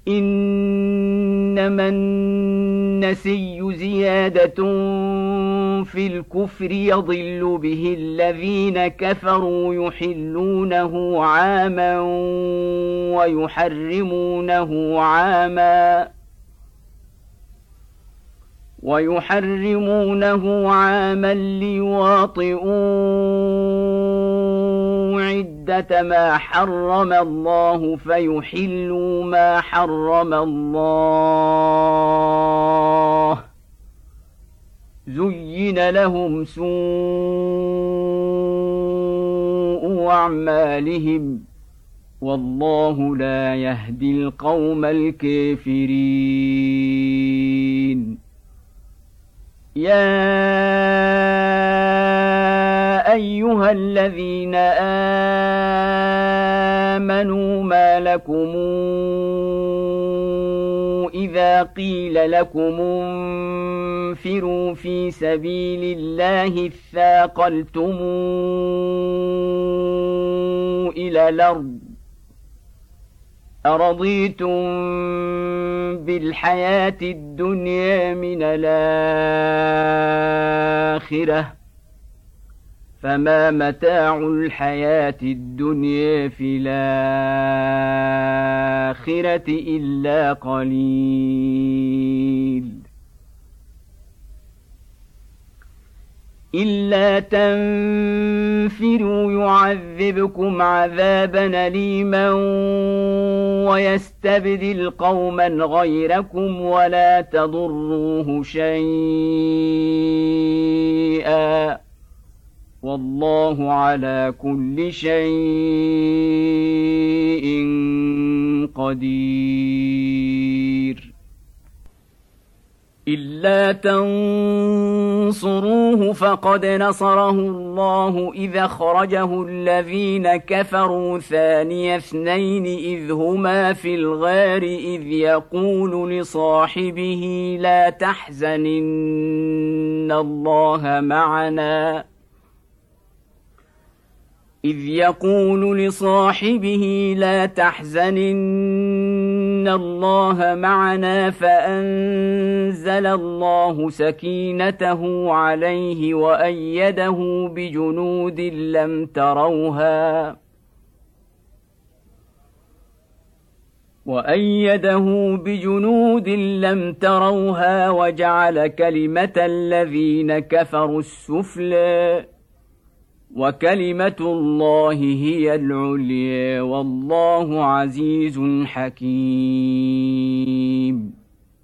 إنما النسي زيادة في الكفر يضل به الذين كفروا يحلونه عاما ويحرمونه عاما ليواطئوا عدة ما حرم الله فيحلوا ما حرم الله زين لهم سوء أعمالهم والله لا يهدي القوم الكافرين يا أيها الذين آمنوا ما لكم إذا قيل لكم انفروا في سبيل الله اثاقلتم إلى الأرض أرضيتم بالحياة الدنيا من الآخرة فما متاع الحياة الدنيا في الآخرة إلا قليل إلا تنفروا يعذبكم عذابا أليما ويستبدل قوما غيركم ولا تضروه شيئا والله على كل شيء قدير إلا تنصروه فقد نصره الله إذا أخرجه الذين كفروا ثاني اثنين إذ هما في الغار إذ يقول لصاحبه لا تحزن إن الله معنا إن الله معنا فأنزل الله سكينته عليه وأيده بجنود لم تروها وجعل كلمة الذين كفروا السفلى وكلمة الله هي العليا والله عزيز حكيم